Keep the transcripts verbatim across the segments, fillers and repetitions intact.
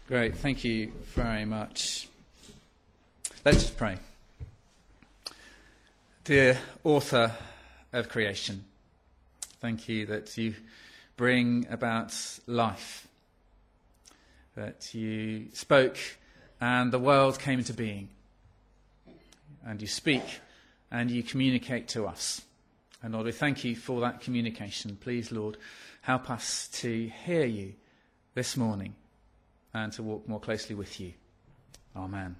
Great, thank you very much. Let's just pray. Dear author of creation, thank you that you bring about life, that you spoke and the world came into being, and you speak and you communicate to us. And Lord, we thank you for that communication. Please, Lord, help us to hear you this morning and to walk more closely with you. Amen.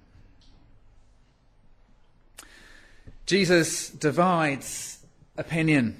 Jesus divides opinion.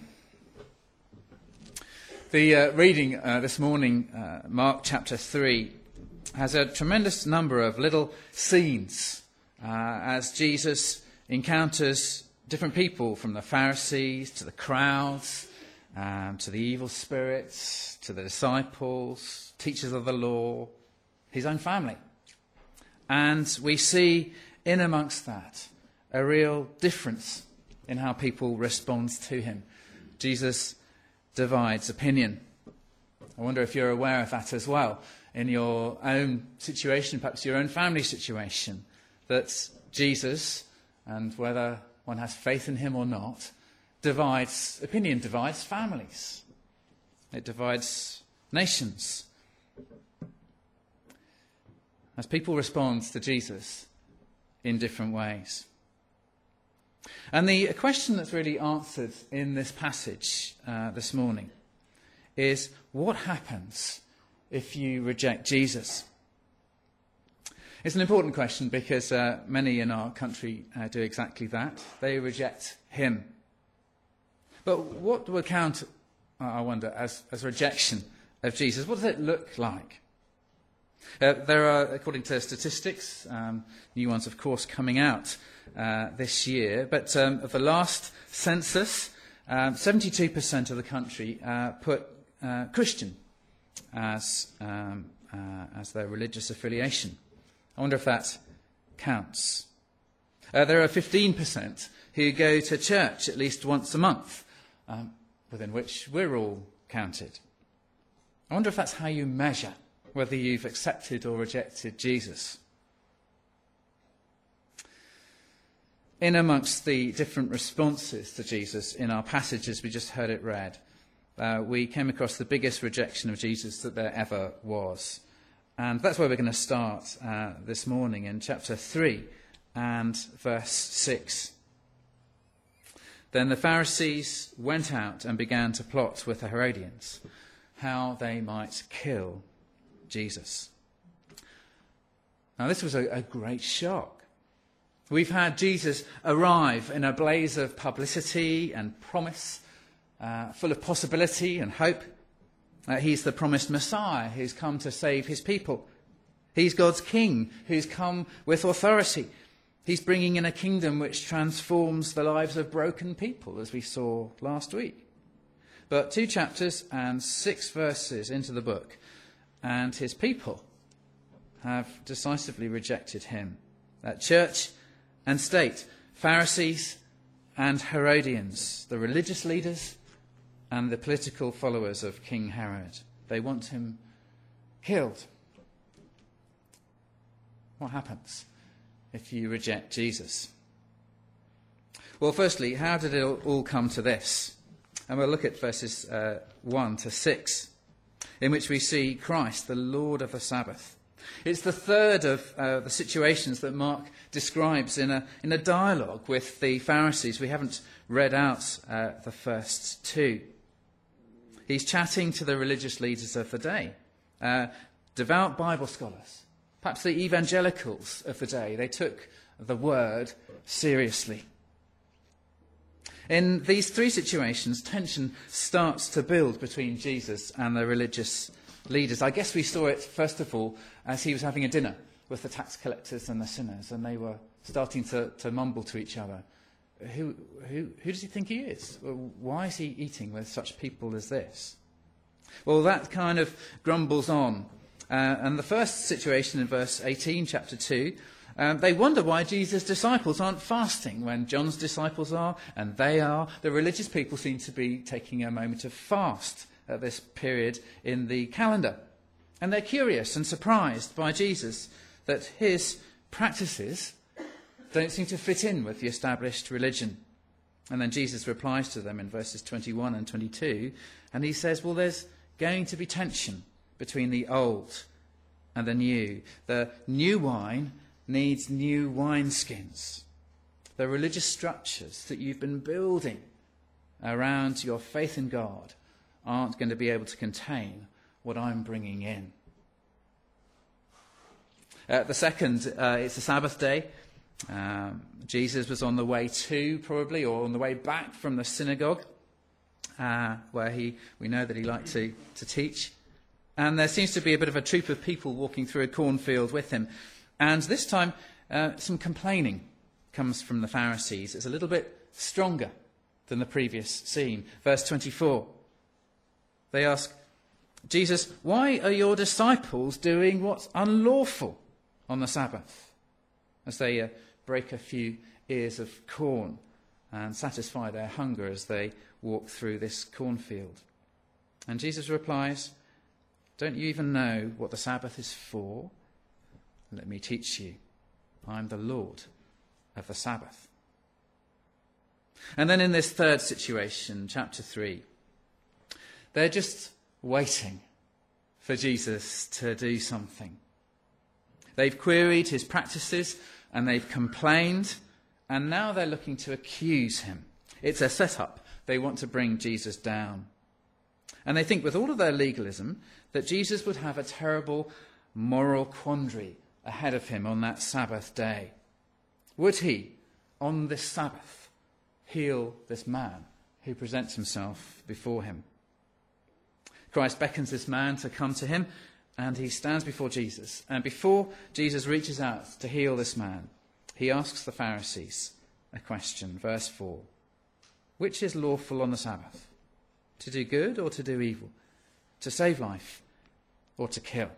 The uh, reading uh, this morning, uh, Mark chapter three, has a tremendous number of little scenes uh, as Jesus encounters different people, from the Pharisees to the crowds, um, to the evil spirits, to the disciples, teachers of the law, his own family. And we see in amongst that a real difference in how people respond to him. Jesus divides opinion. I wonder if you're aware of that as well in your own situation, perhaps your own family situation, that Jesus, and whether one has faith in him or not, divides opinion, divides families. It divides nations. As people respond to Jesus in different ways. And the question that's really answered in this passage uh, this morning is, what happens if you reject Jesus? It's an important question because uh, many in our country uh, do exactly that. They reject him. But what would count, uh, I wonder, as, as rejection of Jesus? What does it look like? Uh, there are, according to statistics, um, new ones, of course, coming out uh, this year, but um, of the last census, um, seventy-two percent of the country uh, put uh, Christian as, um, uh, as their religious affiliation. I wonder if that counts. Uh, there are fifteen percent who go to church at least once a month, um, within which we're all counted. I wonder if that's how you measure whether you've accepted or rejected Jesus. In amongst the different responses to Jesus in our passages, we just heard it read, uh, we came across the biggest rejection of Jesus that there ever was. And that's where we're going to start uh, this morning in chapter three and verse six. Then the Pharisees went out and began to plot with the Herodians how they might kill Jesus. Now, this was a, a great shock. We've had Jesus arrive in a blaze of publicity and promise, uh, full of possibility and hope. Uh, he's the promised Messiah who's come to save his people. He's God's king who's come with authority. He's bringing in a kingdom which transforms the lives of broken people, as we saw last week. But two chapters and six verses into the book, and his people have decisively rejected him. That church and state, Pharisees and Herodians, the religious leaders and the political followers of King Herod. They want him killed. What happens if you reject Jesus? Well, firstly, how did it all come to this? And we'll look at verses uh, one to six, in which we see Christ, the Lord of the Sabbath. It's the third of uh, the situations that Mark describes in a, in a dialogue with the Pharisees. We haven't read out uh, the first two. He's chatting to the religious leaders of the day, uh, devout Bible scholars, perhaps the evangelicals of the day. They took the word seriously. In these three situations, tension starts to build between Jesus and the religious leaders. I guess we saw it, first of all, as he was having a dinner with the tax collectors and the sinners, and they were starting to, to mumble to each other. Who, who, who does he think he is? Why is he eating with such people as this? Well, that kind of grumbles on. Uh, and the first situation in verse eighteen, chapter two, um, they wonder why Jesus' disciples aren't fasting when John's disciples are, and they are. The religious people seem to be taking a moment of fast at this period in the calendar. And they're curious and surprised by Jesus that his practices don't seem to fit in with the established religion. And then Jesus replies to them in verses twenty-one and twenty-two, and he says, well, there's going to be tension between the old and the new. The new wine needs new wineskins. The religious structures that you've been building around your faith in God aren't going to be able to contain what I'm bringing in. Uh, the second, uh, it's a Sabbath day. Um, Jesus was on the way to, probably, or on the way back from the synagogue, uh, where he we know that he liked to, to teach. And there seems to be a bit of a troop of people walking through a cornfield with him. And this time, uh, some complaining comes from the Pharisees. It's a little bit stronger than the previous scene. Verse twenty-four. They ask, Jesus, why are your disciples doing what's unlawful on the Sabbath? As they uh, break a few ears of corn and satisfy their hunger as they walk through this cornfield. And Jesus replies, don't you even know what the Sabbath is for? Let me teach you. I'm the Lord of the Sabbath. And then in this third situation, chapter three, they're just waiting for Jesus to do something. They've queried his practices and they've complained, and now they're looking to accuse him. It's a setup. They want to bring Jesus down. And they think with all of their legalism that Jesus would have a terrible moral quandary ahead of him on that Sabbath day. Would he, on this Sabbath, heal this man who presents himself before him? Christ beckons this man to come to him, and he stands before Jesus. And before Jesus reaches out to heal this man, he asks the Pharisees a question. Verse four. Which is lawful on the Sabbath? To do good or to do evil? To save life or to kill?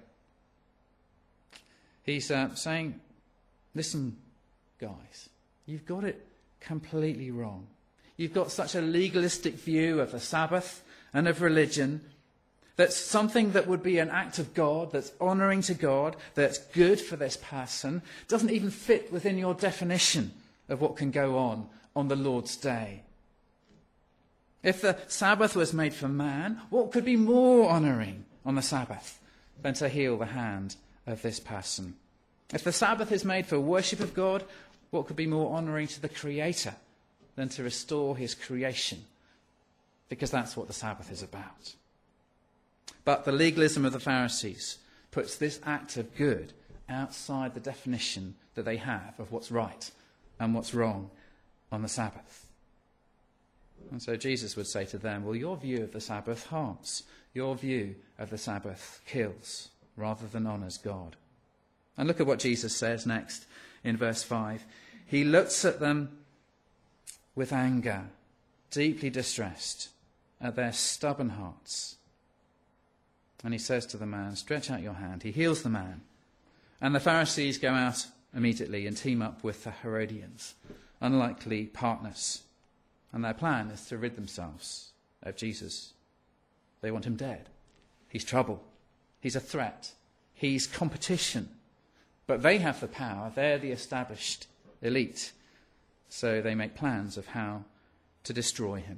He's uh, saying, listen, guys, you've got it completely wrong. You've got such a legalistic view of the Sabbath and of religion that's something that would be an act of God, that's honouring to God, that's good for this person, doesn't even fit within your definition of what can go on on the Lord's day. If the Sabbath was made for man, what could be more honouring on the Sabbath than to heal the hand of this person? If the Sabbath is made for worship of God, what could be more honouring to the Creator than to restore his creation? Because that's what the Sabbath is about. But the legalism of the Pharisees puts this act of good outside the definition that they have of what's right and what's wrong on the Sabbath. And so Jesus would say to them, well, your view of the Sabbath harms. Your view of the Sabbath kills rather than honours God. And look at what Jesus says next in verse five. He looks at them with anger, deeply distressed at their stubborn hearts. And he says to the man, stretch out your hand. He heals the man. And the Pharisees go out immediately and team up with the Herodians, unlikely partners. And their plan is to rid themselves of Jesus. They want him dead. He's trouble. He's a threat. He's competition. But they have the power. They're the established elite. So they make plans of how to destroy him.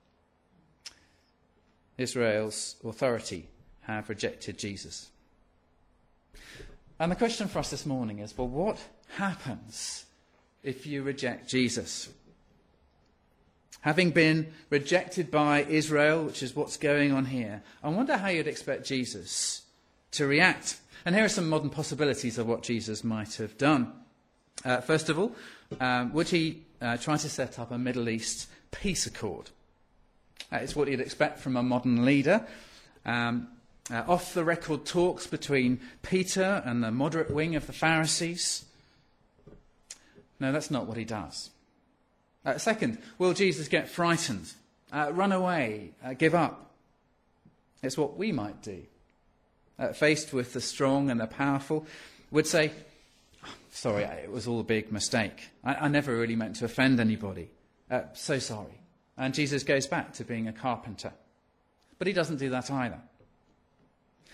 Israel's authority have rejected Jesus. And the question for us this morning is, well, what happens if you reject Jesus? Having been rejected by Israel, which is what's going on here, I wonder how you'd expect Jesus to react. And here are some modern possibilities of what Jesus might have done. Uh, first of all, um, would he uh, try to set up a Middle East peace accord? That is what you'd expect from a modern leader. Um, uh, off-the-record talks between Peter and the moderate wing of the Pharisees. No, that's not what he does. Uh, second, will Jesus get frightened, uh, run away, uh, give up? It's what we might do. Uh, faced with the strong and the powerful, would say, sorry, it was all a big mistake. I, I never really meant to offend anybody. Uh, so sorry. And Jesus goes back to being a carpenter. But he doesn't do that either.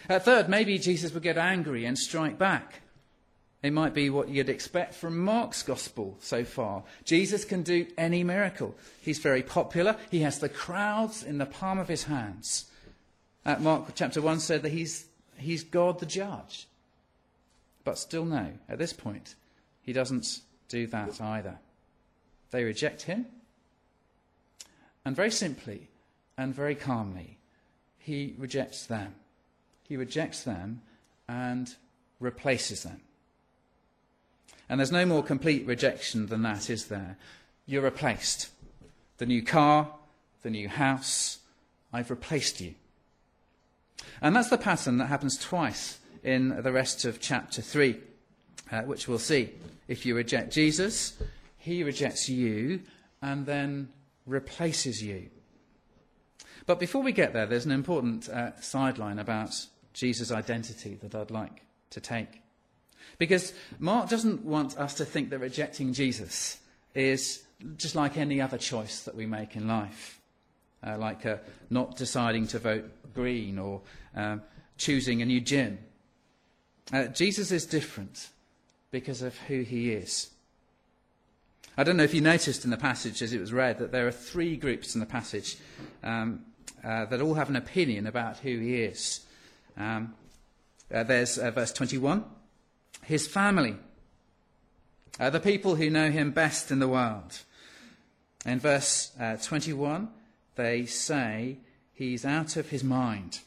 Uh, third, maybe Jesus would get angry and strike back. It might be what you'd expect from Mark's gospel so far. Jesus can do any miracle. He's very popular. He has the crowds in the palm of his hands. Uh, Mark chapter one said that he's, he's God the judge. But still no, at this point, he doesn't do that either. They reject him. And very simply and very calmly, he rejects them. He rejects them and replaces them. And there's no more complete rejection than that, is there? You're replaced. The new car, the new house, I've replaced you. And that's the pattern that happens twice in the rest of chapter three, uh, which we'll see. If you reject Jesus, he rejects you and then replaces you. But before we get there, there's an important uh, sideline about Jesus' identity that I'd like to take. Because Mark doesn't want us to think that rejecting Jesus is just like any other choice that we make in life. Uh, like uh, not deciding to vote green or um, choosing a new gym. Uh, Jesus is different because of who he is. I don't know if you noticed in the passage as it was read that there are three groups in the passage um, uh, that all have an opinion about who he is. Um, uh, there's uh, verse twenty-one. His family, uh, the people who know him best in the world. In verse uh, twenty-one, they say he's out of his mind.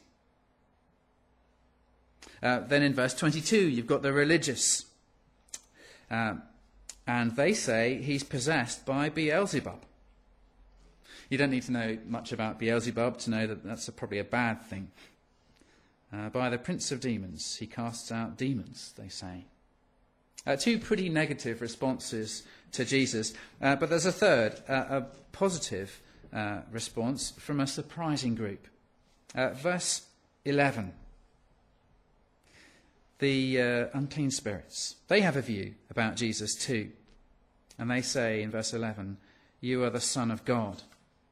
Uh, then in verse twenty-two, you've got the religious. Um, and they say he's possessed by Beelzebub. You don't need to know much about Beelzebub to know that that's a, probably a bad thing. Uh, by the prince of demons, he casts out demons, they say. Uh, two pretty negative responses to Jesus. Uh, but there's a third, uh, a positive uh, response from a surprising group. Uh, verse eleven. The uh, unclean spirits. They have a view about Jesus too. And they say in verse eleven, you are the Son of God.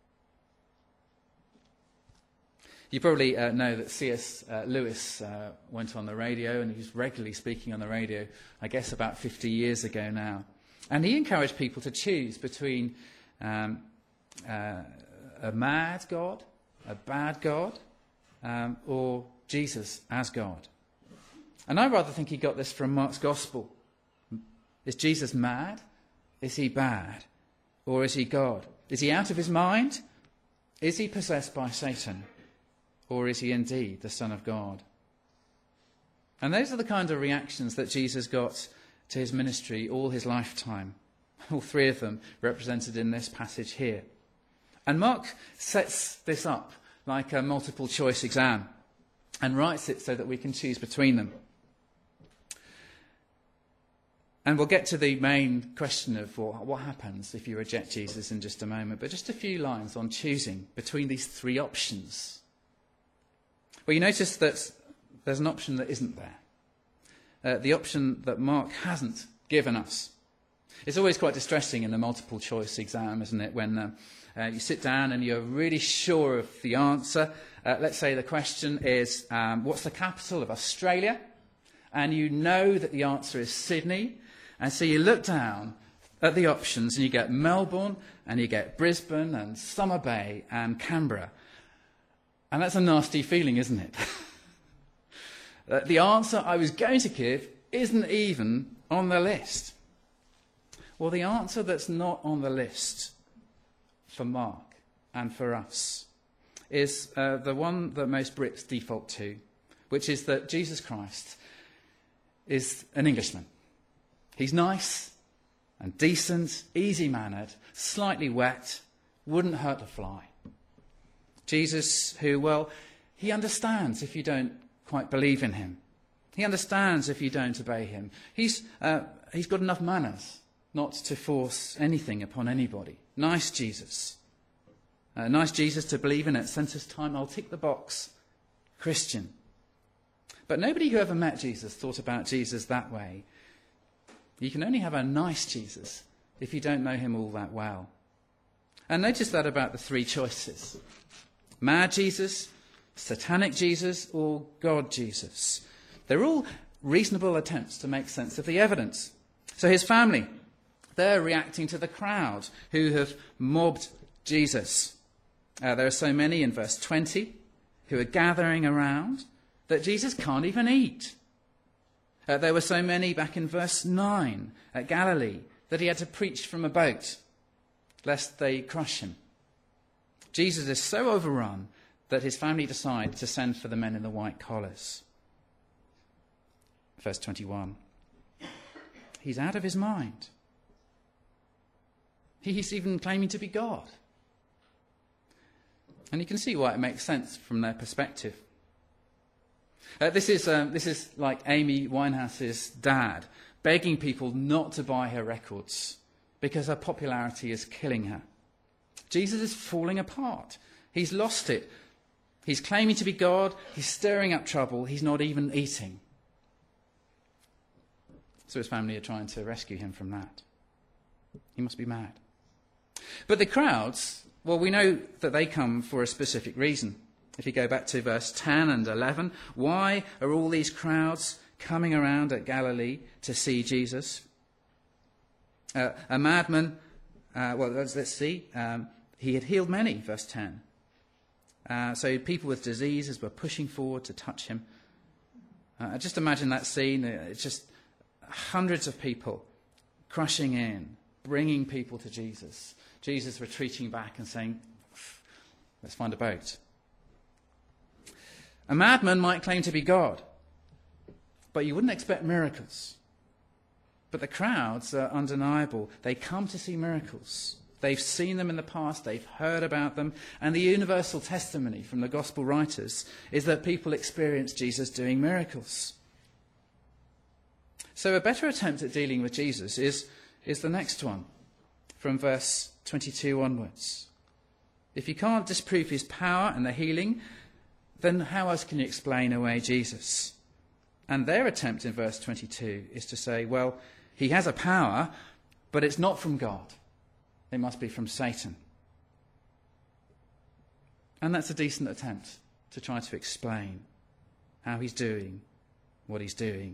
You probably uh, know that C S Uh, Lewis uh, went on the radio, and he's regularly speaking on the radio, I guess about fifty years ago now. And he encouraged people to choose between um, uh, a mad God, a bad God, um, or Jesus as God. And I rather think he got this from Mark's Gospel. Is Jesus mad? Is he bad? Or is he God? Is he out of his mind? Is he possessed by Satan? Or is he indeed the Son of God? And those are the kind of reactions that Jesus got to his ministry all his lifetime. All three of them represented in this passage here. And Mark sets this up like a multiple choice exam and writes it so that we can choose between them. And we'll get to the main question of well, what happens if you reject Jesus in just a moment. But just a few lines on choosing between these three options. Well, you notice that there's an option that isn't there. Uh, the option that Mark hasn't given us. It's always quite distressing in the multiple choice exam, isn't it, when uh, uh, you sit down and you're really sure of the answer. Uh, let's say the question is, um, what's the capital of Australia? And you know that the answer is Sydney. And so you look down at the options and you get Melbourne and you get Brisbane and Summer Bay and Canberra. And that's a nasty feeling, isn't it? uh, the answer I was going to give isn't even on the list. Well, the answer that's not on the list for Mark and for us is uh, the one that most Brits default to, which is that Jesus Christ is an Englishman. He's nice and decent, easy-mannered, slightly wet, wouldn't hurt a fly. Jesus who, well, he understands if you don't quite believe in him. He understands if you don't obey him. He's, uh, he's got enough manners not to force anything upon anybody. Nice Jesus. Uh, nice Jesus to believe in at census time. I'll tick the box. Christian. But nobody who ever met Jesus thought about Jesus that way. You can only have a nice Jesus if you don't know him all that well. And notice that about the three choices. Mad Jesus, Satanic Jesus or God Jesus? They're all reasonable attempts to make sense of the evidence. So his family, they're reacting to the crowd who have mobbed Jesus. Uh, there are so many in verse twenty who are gathering around that Jesus can't even eat. Uh, there were so many back in verse nine at Galilee that he had to preach from a boat, lest they crush him. Jesus is so overrun that his family decide to send for the men in the white collars. Verse twenty-one. He's out of his mind. He's even claiming to be God. And you can see why it makes sense from their perspective. Uh, this is um, this is like Amy Winehouse's dad begging people not to buy her records because her popularity is killing her. Jesus is falling apart. He's lost it. He's claiming to be God. He's stirring up trouble. He's not even eating. So his family are trying to rescue him from that. He must be mad. But the crowds, well, we know that they come for a specific reason. If you go back to verse ten and eleven, why are all these crowds coming around at Galilee to see Jesus? Uh, a madman, uh, well, let's, let's see, um, he had healed many, verse ten. Uh, so people with diseases were pushing forward to touch him. Uh, just imagine that scene. It's just hundreds of people crushing in, bringing people to Jesus. Jesus retreating back and saying, let's find a boat. A madman might claim to be God, but you wouldn't expect miracles. But the crowds are undeniable. They come to see miracles. They've seen them in the past, they've heard about them, and the universal testimony from the gospel writers is that people experience Jesus doing miracles. So a better attempt at dealing with Jesus is, is the next one, from verse twenty-two onwards. If you can't disprove his power and the healing, then how else can you explain away Jesus? And their attempt in verse twenty-two is to say, well, he has a power, but it's not from God. It must be from Satan. And that's a decent attempt to try to explain how he's doing what he's doing.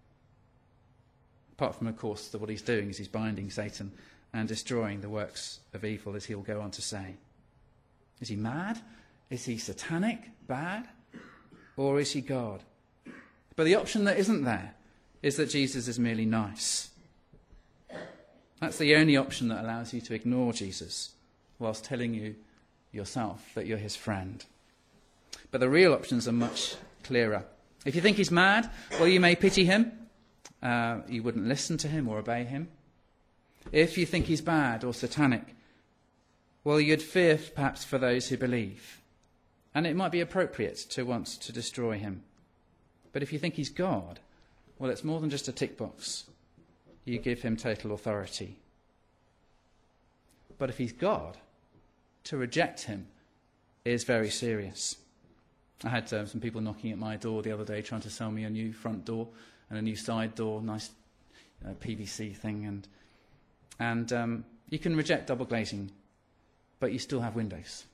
Apart from, of course, that what he's doing is he's binding Satan and destroying the works of evil, as he'll go on to say. Is he mad? Is he satanic, bad? Or is he God? But the option that isn't there is that Jesus is merely nice. That's the only option that allows you to ignore Jesus whilst telling you yourself that you're his friend. But the real options are much clearer. If you think he's mad, well, you may pity him. Uh, you wouldn't listen to him or obey him. If you think he's bad or satanic, well, you'd fear perhaps for those who believe. And it might be appropriate to want to destroy him. But if you think he's God, well, it's more than just a tick box. You give him total authority. But if he's God, to reject him is very serious. I had um, some people knocking at my door the other day trying to sell me a new front door and a new side door, nice uh, P V C thing. And, and um, you can reject double glazing, but you still have windows.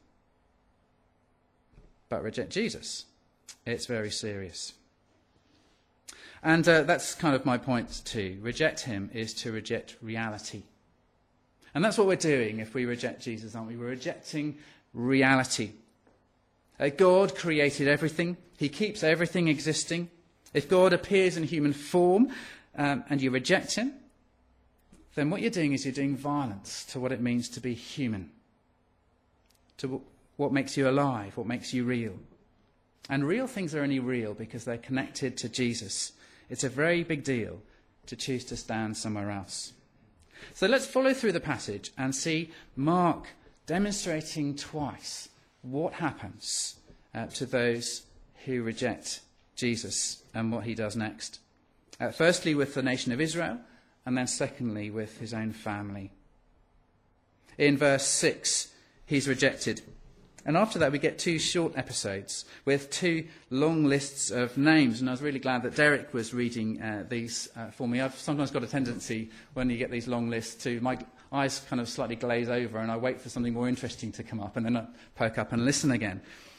But reject Jesus, it's very serious. And uh, that's kind of my point too. Reject him is to reject reality. And that's what we're doing if we reject Jesus, aren't we? We're rejecting reality. Uh, God created everything. He keeps everything existing. If God appears in human form um, and you reject him, then what you're doing is you're doing violence to what it means to be human, to what makes you alive, what makes you real. And real things are only real because they're connected to Jesus. It's a very big deal to choose to stand somewhere else. So let's follow through the passage and see Mark demonstrating twice what happens uh, to those who reject Jesus and what he does next. Uh, firstly with the nation of Israel, and then secondly with his own family. In verse six, he's rejected. And after that, we get two short episodes with two long lists of names. And I was really glad that Derek was reading uh, these uh, for me. I've sometimes got a tendency, when you get these long lists, to my eyes kind of slightly glaze over and I wait for something more interesting to come up and then I poke up and listen again.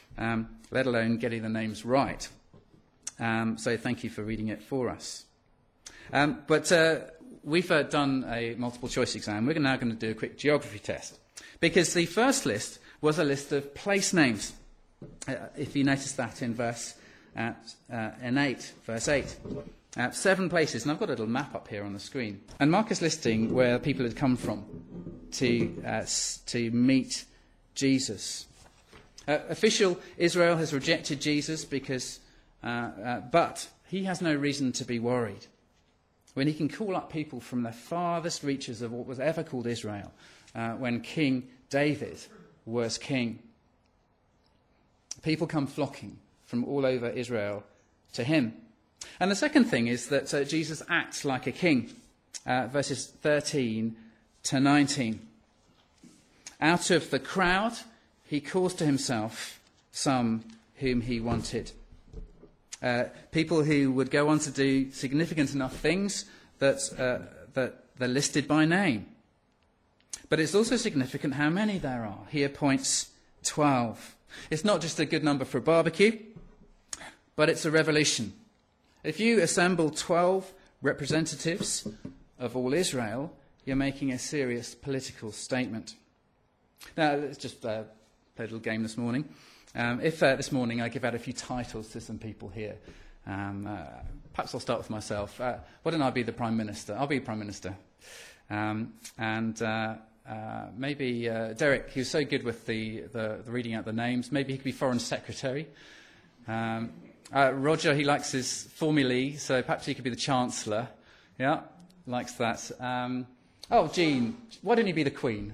um, let alone getting the names right. Um, so thank you for reading it for us. Um, but uh, we've uh, done a multiple choice exam. We're now going to do a quick geography test, because the first list was a list of place names. Uh, if you notice that in verse uh, uh, in eight, verse eight. Uh, seven places, and I've got a little map up here on the screen. And Mark is listing where people had come from to uh, to meet Jesus. Uh, official Israel has rejected Jesus because, uh, uh, but he has no reason to be worried when he can call up people from the farthest reaches of what was ever called Israel, uh, when King David was king. People come flocking from all over Israel to him. And the second thing is that uh, Jesus acts like a king. Uh, verses thirteen to nineteen. Out of the crowd, he calls to himself some whom he wanted. Uh, people who would go on to do significant enough things that, uh, that they're listed by name. But it's also significant how many there are. He appoints twelve. It's not just a good number for a barbecue, but it's a revolution. If you assemble twelve representatives of all Israel, you're making a serious political statement. Now, let's just uh, play a little game this morning. Um, if uh, this morning I give out a few titles to some people here, um, uh, perhaps I'll start with myself. Uh, why don't I be the Prime Minister? I'll be Prime Minister. Um, and uh, uh, maybe uh, Derek, he was so good with the, the, the reading out the names, maybe he could be Foreign Secretary. Um, Uh, Roger, he likes his formulae, so perhaps he could be the Chancellor. Yeah, likes that. Um, oh, Jean, why don't you be the Queen?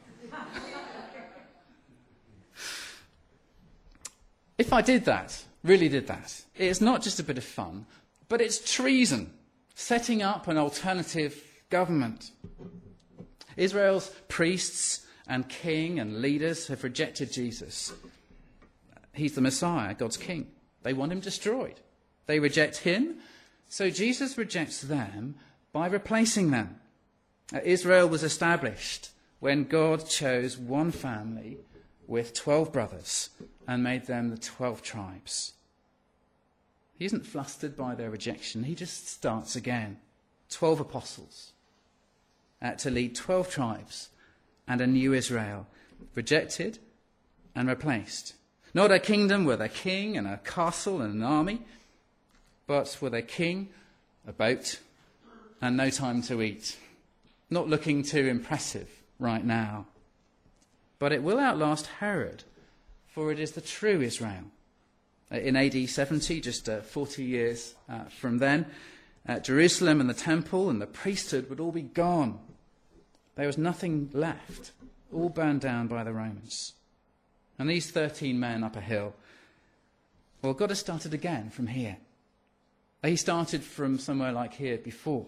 If I did that, really did that, it's not just a bit of fun, but it's treason, setting up an alternative government. Israel's priests and king and leaders have rejected Jesus. He's the Messiah, God's king. They want him destroyed. They reject him, so Jesus rejects them by replacing them. Uh, Israel was established when God chose one family with twelve brothers and made them the twelve tribes. He isn't flustered by their rejection. He just starts again. Twelve apostles uh, to lead twelve tribes and a new Israel, rejected and replaced. Not a kingdom with a king and a castle and an army, but with a king, a boat, and no time to eat. Not looking too impressive right now. But it will outlast Herod, for it is the true Israel. In A D seventy, just uh, forty years uh, from then, uh, Jerusalem and the temple and the priesthood would all be gone. There was nothing left, all burned down by the Romans. And these thirteen men up a hill, well, God has started again from here. He started from somewhere like here before.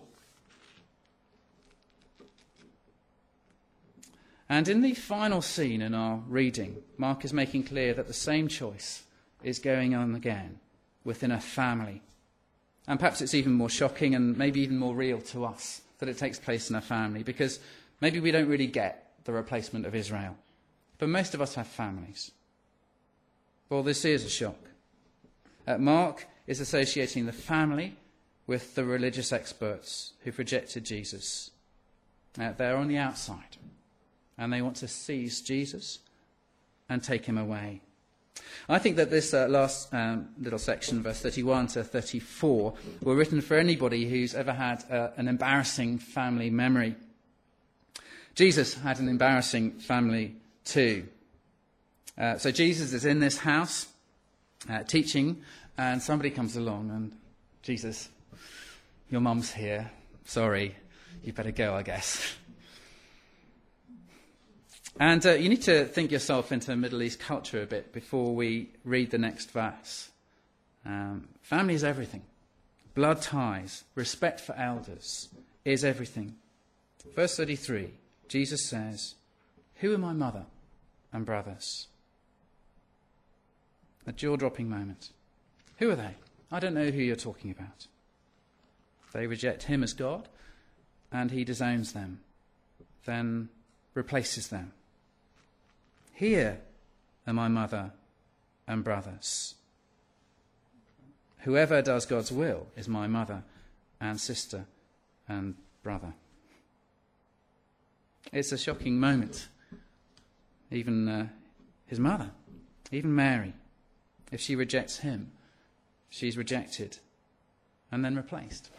And in the final scene in our reading, Mark is making clear that the same choice is going on again within a family. And perhaps it's even more shocking and maybe even more real to us that it takes place in a family, because maybe we don't really get the replacement of Israel. But most of us have families. Well, this is a shock. Uh, Mark is associating the family with the religious experts who've rejected Jesus. Uh, they're on the outside, and they want to seize Jesus and take him away. I think that this uh, last um, little section, verse thirty-one to thirty-four, were written for anybody who's ever had uh, an embarrassing family memory. Jesus had an embarrassing family too. Uh, so Jesus is in this house uh, teaching, and somebody comes along and, Jesus, your mum's here. Sorry, you better go, I guess. And uh, you need to think yourself into Middle East culture a bit before we read the next verse. Um, family is everything. Blood ties, respect for elders is everything. Verse thirty-three, Jesus says, "Who are my mother and brothers?" A jaw-dropping moment. Who are they? I don't know who you're talking about. They reject him as God, and he disowns them, then replaces them. Here are my mother and brothers. Whoever does God's will is my mother and sister and brother. It's a shocking moment. Even uh, his mother, even Mary, if she rejects him, she's rejected and then replaced.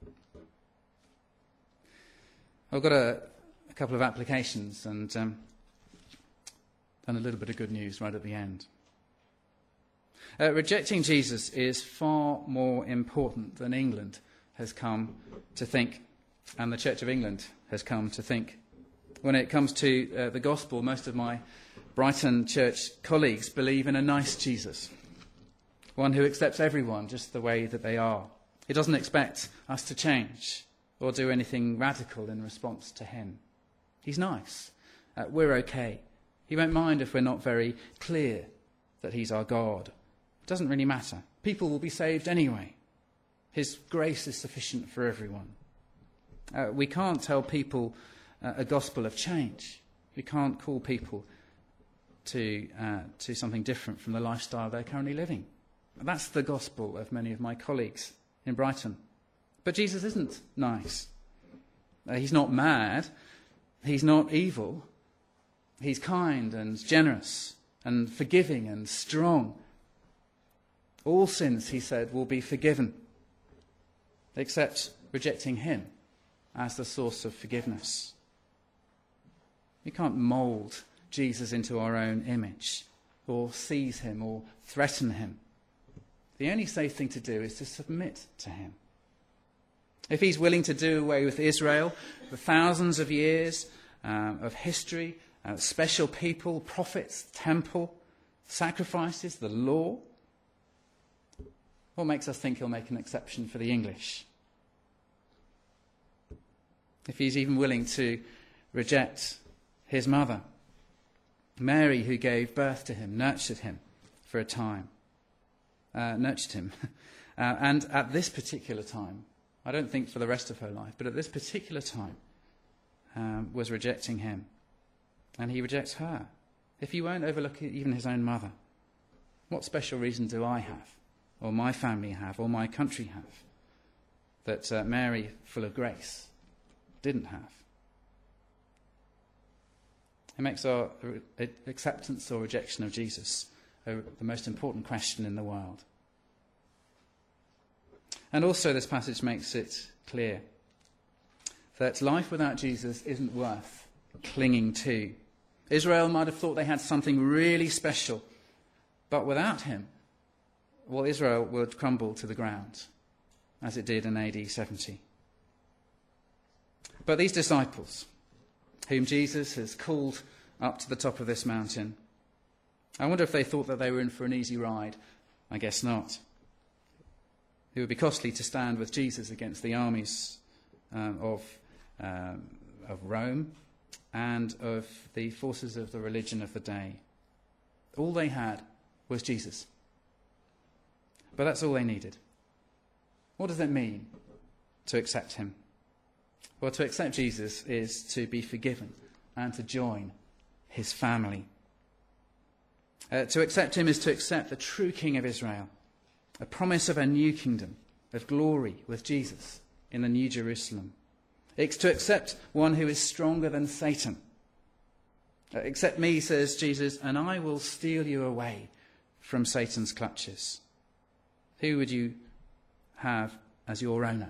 I've got a, a couple of applications and um, and a little bit of good news right at the end. Uh, rejecting Jesus is far more important than England has come to think, and the Church of England has come to think. When it comes to uh, the gospel, most of my Brighton church colleagues believe in a nice Jesus, one who accepts everyone just the way that they are. He doesn't expect us to change or do anything radical in response to him. He's nice. Uh, we're okay. He won't mind if we're not very clear that he's our God. It doesn't really matter. People will be saved anyway. His grace is sufficient for everyone. Uh, we can't tell people uh, a gospel of change. We can't call people to uh, to something different from the lifestyle they're currently living. That's the gospel of many of my colleagues in Brighton. But Jesus isn't nice. Uh, he's not mad. He's not evil. He's kind and generous and forgiving and strong. All sins, he said, will be forgiven, except rejecting him as the source of forgiveness. We can't mould Jesus into our own image or seize him or threaten him. The only safe thing to do is to submit to him. If he's willing to do away with Israel, the thousands of years uh, of history, uh, special people, prophets, temple, sacrifices, the law, what makes us think he'll make an exception for the English? If he's even willing to reject his mother, Mary, who gave birth to him, nurtured him for a time, uh, nurtured him, uh, and at this particular time, I don't think for the rest of her life, but at this particular time, um, was rejecting him, and he rejects her. If he won't overlook even his own mother, what special reason do I have, or my family have, or my country have, that uh, Mary, full of grace, didn't have? It makes our acceptance or rejection of Jesus the most important question in the world. And also this passage makes it clear that life without Jesus isn't worth clinging to. Israel might have thought they had something really special, but without him, well, Israel would crumble to the ground, as it did in A D seventy. But these disciples, whom Jesus has called up to the top of this mountain, I wonder if they thought that they were in for an easy ride. I guess not. It would be costly to stand with Jesus against the armies um, of, um, of Rome and of the forces of the religion of the day. All they had was Jesus. But that's all they needed. What does it mean to accept him? Well, to accept Jesus is to be forgiven and to join his family. Uh, to accept him is to accept the true King of Israel, a promise of a new kingdom, of glory with Jesus in the New Jerusalem. It's to accept one who is stronger than Satan. Uh, accept me, says Jesus, and I will steal you away from Satan's clutches. Who would you have as your owner?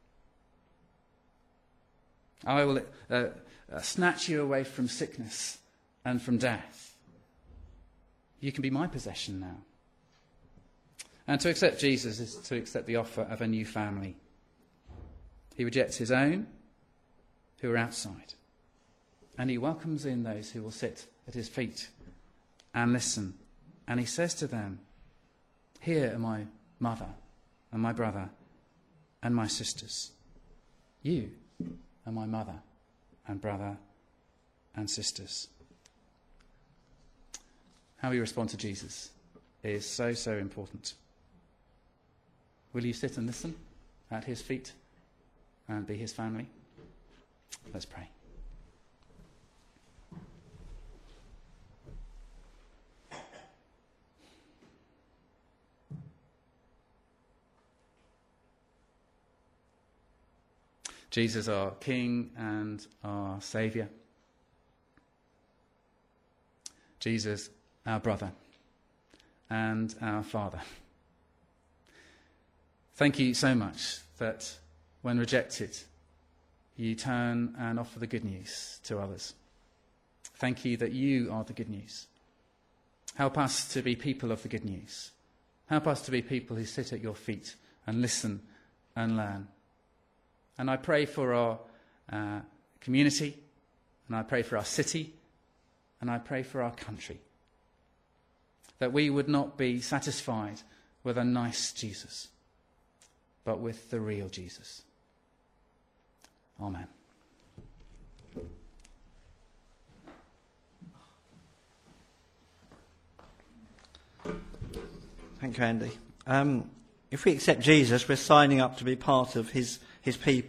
I will uh, uh, snatch you away from sickness and from death. You can be my possession now. And to accept Jesus is to accept the offer of a new family. He rejects his own, who are outside. And he welcomes in those who will sit at his feet and listen. And he says to them, here are my mother and my brother and my sisters. You are my mother and brother and sisters. How we respond to Jesus is so, so important. Will you sit and listen at his feet and be his family? Let's pray. Jesus, our King and our Saviour. Jesus, our brother and our Father. Thank you so much that when rejected, you turn and offer the good news to others. Thank you that you are the good news. Help us to be people of the good news. Help us to be people who sit at your feet and listen and learn. And I pray for our uh, community, and I pray for our city, and I pray for our country, that we would not be satisfied with a nice Jesus, but with the real Jesus. Amen. Thank you, Andy. Um, if we accept Jesus, we're signing up to be part of his, his people.